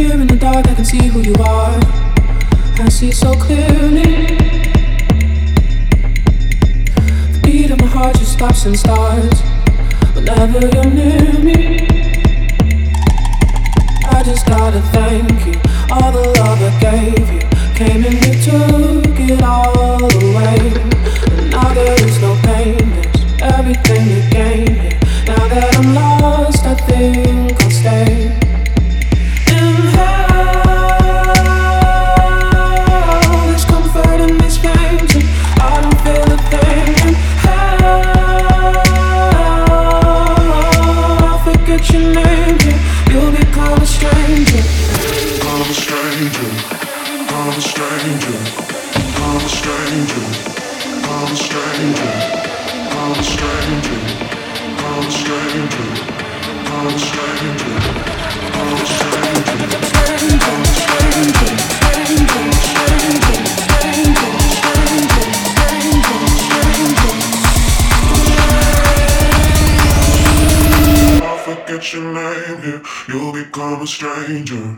Here in the dark I can see who you are. I see so clearly. The beat of my heart just stops and starts whenever you're near me. I just gotta thank you. All the love I gave you came and you took it all away. And now there is no pain, there's everything to gain here. Now that I'm lost, I think I'll stay. In hell, there's comfort in these flames, and I don't feel a thing. In hell, I'll forget your name here. You'll become a stranger. I'm a stranger. I'm a stranger. I'm a stranger. I'm a stranger. I'm a stranger. I'm a stranger. I'm a stranger. I'm a stranger. I'm a stranger. I'll forget your name here. You'll become a stranger.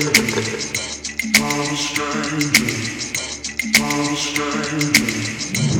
I'm a stranger.